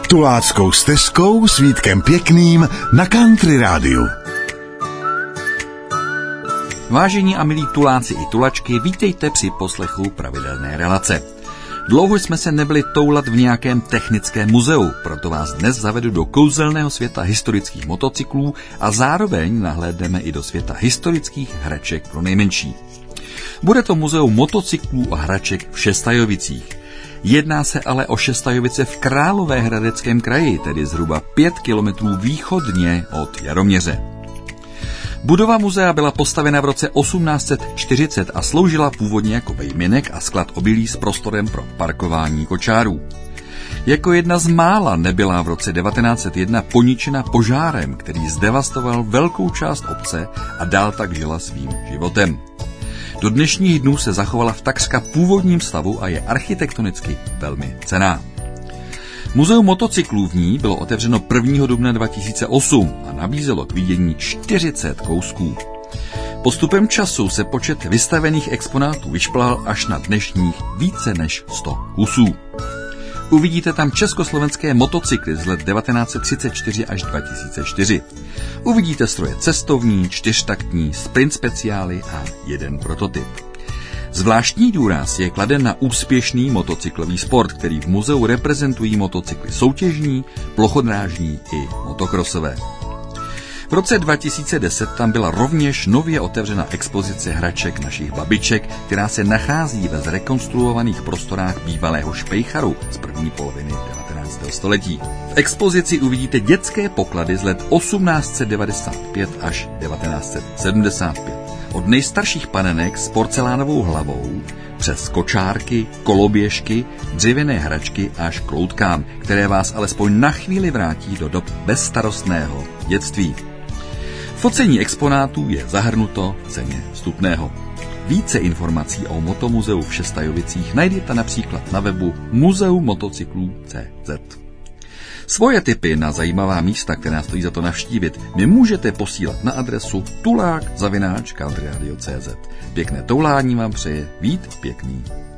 Tuláckou stezkou s Vítkem Pěkným na Country Rádiu. Vážení a milí tuláci i tulačky, vítejte při poslechu pravidelné relace. Dlouho jsme se nebyli toulat v nějakém technickém muzeu, proto vás dnes zavedu do kouzelného světa historických motocyklů a zároveň nahlédneme i do světa historických hraček pro nejmenší. Bude to muzeum motocyklů a hraček v Šestajovicích. Jedná se ale o Šestajovice v Královéhradeckém kraji, tedy zhruba 5 kilometrů východně od Jaroměře. Budova muzea byla postavena v roce 1840 a sloužila původně jako vejminek a sklad obilí s prostorem pro parkování kočárů. Jako jedna z mála nebyla v roce 1901 poničena požárem, který zdevastoval velkou část obce a dál tak žila svým životem. Do dnešních dnů se zachovala v takřka původním stavu a je architektonicky velmi cenná. Muzeum motocyklů v ní bylo otevřeno 1. dubna 2008 a nabízelo k vidění 40 kousků. Postupem času se počet vystavených exponátů vyšplhal až na dnešních více než 100 kusů. Uvidíte tam československé motocykly z let 1934 až 2004. Uvidíte stroje cestovní, 4taktní, sprint speciály a jeden prototyp. Zvláštní důraz je kladen na úspěšný motocyklový sport, který v muzeu reprezentují motocykly soutěžní, plochodrážní i motokrosové. V roce 2010 tam byla rovněž nově otevřena expozice hraček našich babiček, která se nachází ve zrekonstruovaných prostorách bývalého Špejcharu z první poloviny 19. století. V expozici uvidíte dětské poklady z let 1895 až 1975. Od nejstarších panenek s porcelánovou hlavou přes kočárky, koloběžky, dřevěné hračky až k loutkám, které vás alespoň na chvíli vrátí do dob bezstarostného dětství. Focení exponátů je zahrnuto v ceně vstupného. Více informací o motomuzeu v Šestajovicích najdete například na webu muzeumotocyklů.cz. Svoje tipy na zajímavá místa, která stojí za to navštívit, mi můžete posílat na adresu tulák@countryradio.cz. Pěkné toulání vám přeje Vít Pěkný.